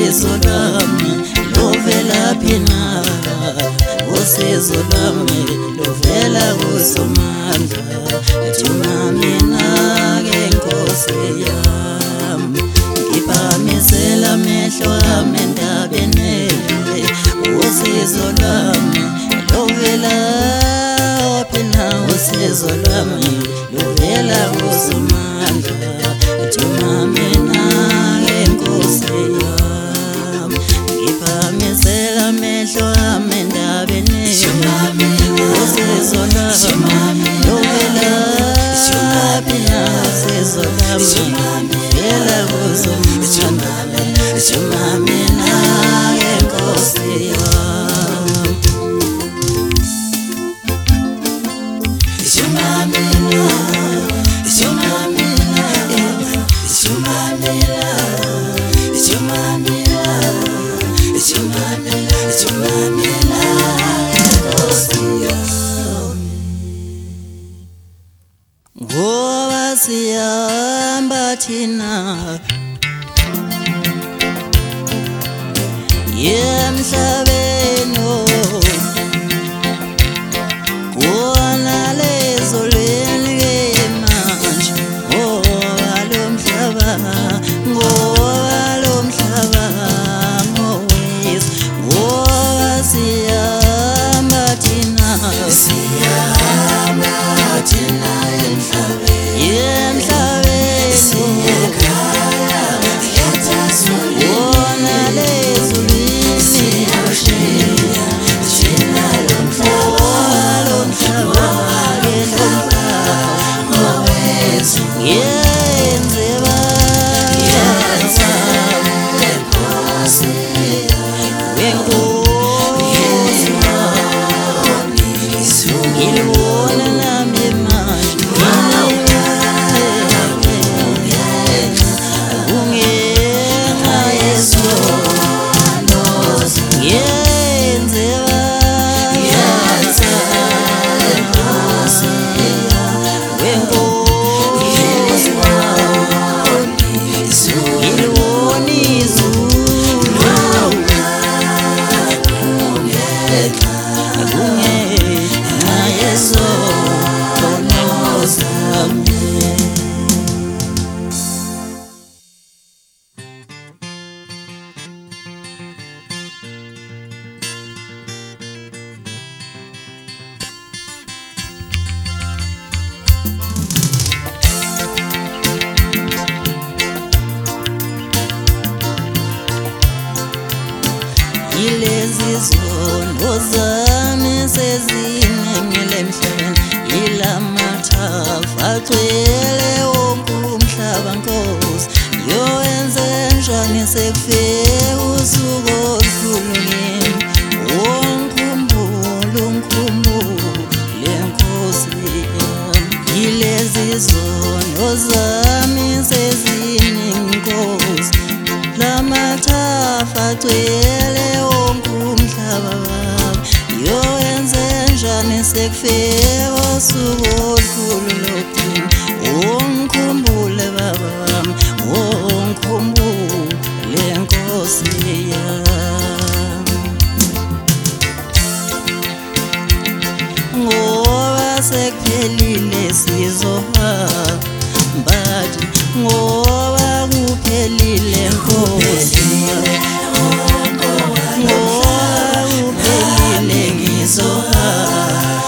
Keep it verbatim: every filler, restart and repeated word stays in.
usizo lwami lovela phina, usizo lwami lovela kuSomandla. Thuma mina-ke Nkosi yami, ngiphakamisela amehlo ami endabeni, usizo lwami lovela phina, usizo lwami lovela kuSomandla. Thuma mina-ke Nkosi yami, ngiphakamisela amehlo ami endabeni, usizo lwami lovela phina, usizo lwami lovela kuSomandla. Thuma mina-ke Nkosi yami, thuma mina, thuma mina, thuma mina, thuma mina, thuma mina, thuma mina Nkosi yami. Ngoba sihamba thina emhlabeni, kona lezolweni manje, ngoba lo mhlaba, ngoba lo mhlaba ngowethu. Ngoba sihamba thina, sihamba thina emhlabeni, emhlabeni siyekhaya kona lezolweni siyashiya thina lo mhlaba, lo mhlaba ke lo mhlaba ngowethu. Yenzeba yenza Nkosi wenkosi ngilibona nami manje, kungenxa yesono yenzeba yenza Nkosi wenkosi ngilibona izulu kungenxa yesono sami. Yilezi zono zami sezinengile emhlabeni, yila mathafa agcwele wonke umhlaba Nkosi. Yowenze njani sekufike usuku olukhulu kimi, ungikhumbule, ungikhumbule Nkosi yami. Yilezi zono zami seziningi Nkosi, la mathafa agcwele wonke umhlaba wami. Yowenze njani sekufike usuku olukhulu lokugcina, ungikhumbule Baba wami, ungikhumbule Nkosi yami. Ngoba sekuphelile sizohamba, ngoba kuphelile Nkosi yami, ngoba kuphelile ngizohamba.